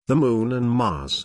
the Moon and Mars.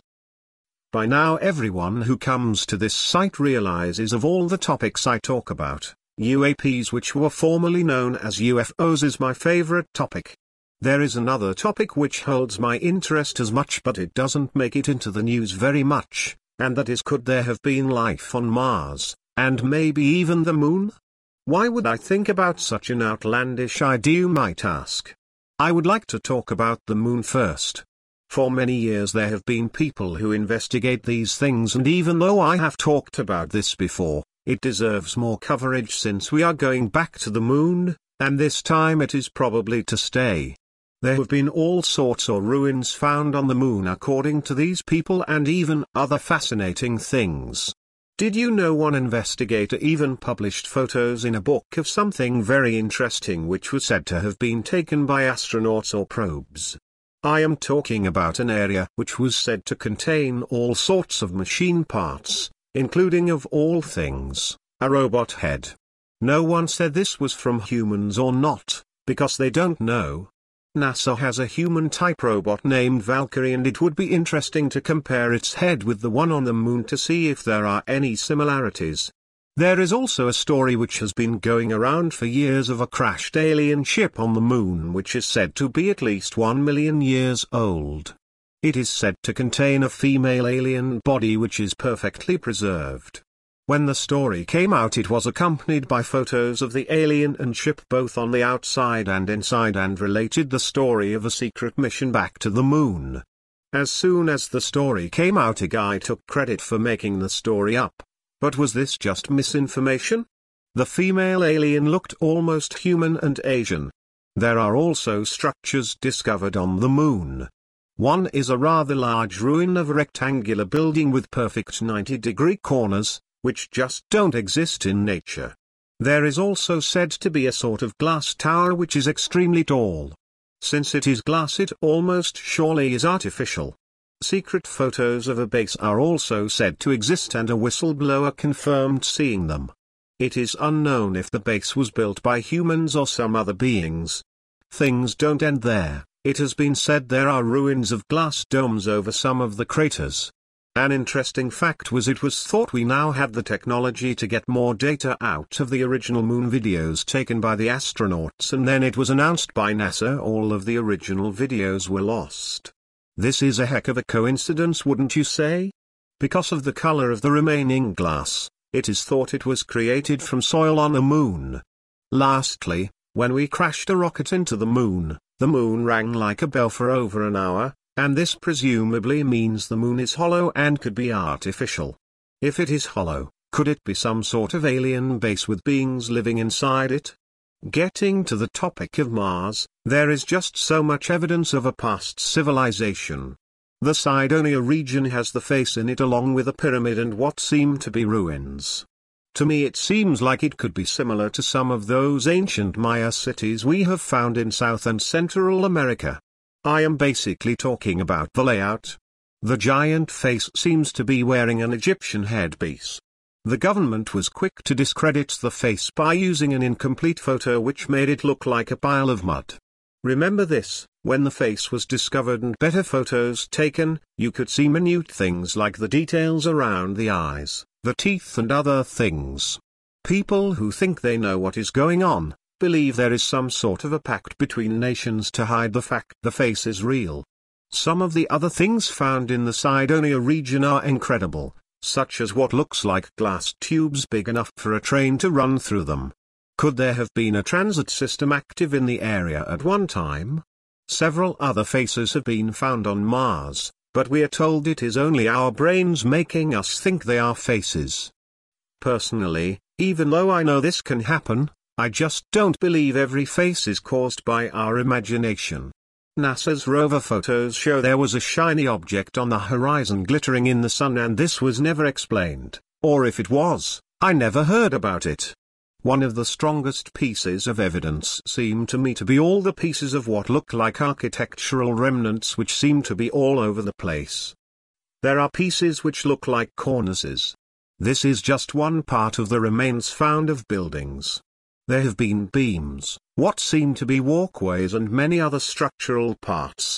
By now everyone who comes to this site realizes of all the topics I talk about, UAPs, which were formerly known as UFOs, is my favorite topic. There is another topic which holds my interest as much, but it doesn't make it into the news very much, and that is, could there have been life on Mars, and maybe even the Moon? Why would I think about such an outlandish idea, you might ask? I would like to talk about the Moon first. For many years there have been people who investigate these things, and even though I have talked about this before, it deserves more coverage since we are going back to the Moon, and this time it is probably to stay. There have been all sorts of ruins found on the Moon according to these people, and even other fascinating things. Did you know one investigator even published photos in a book of something very interesting which was said to have been taken by astronauts or probes? I am talking about an area which was said to contain all sorts of machine parts, including, of all things, a robot head. No one said this was from humans or not, because they don't know. NASA has a human-type robot named Valkyrie, and it would be interesting to compare its head with the one on the Moon to see if there are any similarities. There is also a story which has been going around for years of a crashed alien ship on the Moon which is said to be at least 1 million years old. It is said to contain a female alien body which is perfectly preserved. When the story came out, it was accompanied by photos of the alien and ship both on the outside and inside, and related the story of a secret mission back to the Moon. As soon as the story came out, a guy took credit for making the story up. But was this just misinformation? The female alien looked almost human and Asian. There are also structures discovered on the Moon. One is a rather large ruin of a rectangular building with perfect 90-degree corners, which just don't exist in nature. There is also said to be a sort of glass tower which is extremely tall. Since it is glass, it almost surely is artificial. Secret photos of a base are also said to exist, and a whistleblower confirmed seeing them. It is unknown if the base was built by humans or some other beings. Things don't end there. It has been said there are ruins of glass domes over some of the craters. An interesting fact was it was thought we now had the technology to get more data out of the original Moon videos taken by the astronauts, and then it was announced by NASA all of the original videos were lost. This is a heck of a coincidence, wouldn't you say? Because of the color of the remaining glass, it is thought it was created from soil on the Moon. Lastly, when we crashed a rocket into the Moon rang like a bell for over an hour, and this presumably means the Moon is hollow and could be artificial. If it is hollow, could it be some sort of alien base with beings living inside it? Getting to the topic of Mars, there is just so much evidence of a past civilization. The Cydonia region has the face in it along with a pyramid and what seem to be ruins. To me it seems like it could be similar to some of those ancient Maya cities we have found in South and Central America. I am basically talking about the layout. The giant face seems to be wearing an Egyptian headpiece. The government was quick to discredit the face by using an incomplete photo which made it look like a pile of mud. Remember this, when the face was discovered and better photos taken, you could see minute things like the details around the eyes, the teeth and other things. People who think they know what is going on, believe there is some sort of a pact between nations to hide the fact the face is real. Some of the other things found in the Cydonia region are incredible, such as what looks like glass tubes big enough for a train to run through them. Could there have been a transit system active in the area at one time? Several other faces have been found on Mars, but we are told it is only our brains making us think they are faces. Personally, even though I know this can happen, I just don't believe every face is caused by our imagination. NASA's rover photos show there was a shiny object on the horizon glittering in the sun, and this was never explained, or if it was, I never heard about it. One of the strongest pieces of evidence seemed to me to be all the pieces of what look like architectural remnants which seem to be all over the place. There are pieces which look like cornices. This is just one part of the remains found of buildings. There have been beams, what seem to be walkways, and many other structural parts.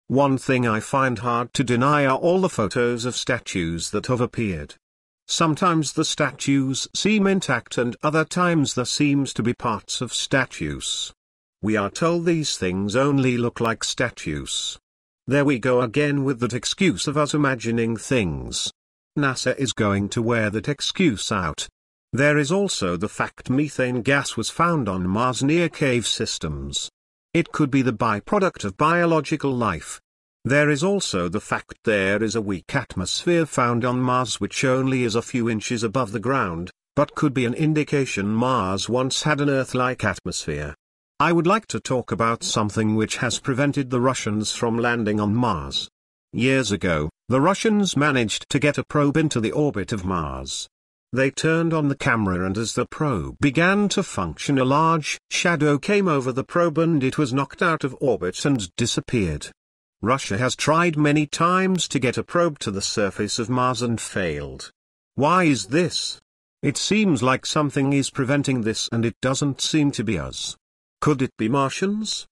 One thing I find hard to deny are all the photos of statues that have appeared. Sometimes the statues seem intact and other times there seems to be parts of statues. We are told these things only look like statues. There we go again with that excuse of us imagining things. NASA is going to wear that excuse out. There is also the fact methane gas was found on Mars near cave systems. It could be the byproduct of biological life. There is also the fact there is a weak atmosphere found on Mars which only is a few inches above the ground, but could be an indication Mars once had an Earth-like atmosphere. I would like to talk about something which has prevented the Russians from landing on Mars. Years ago, the Russians managed to get a probe into the orbit of Mars. They turned on the camera and as the probe began to function, a large shadow came over the probe and it was knocked out of orbit and disappeared. Russia has tried many times to get a probe to the surface of Mars and failed. Why is this? It seems like something is preventing this and it doesn't seem to be us. Could it be Martians?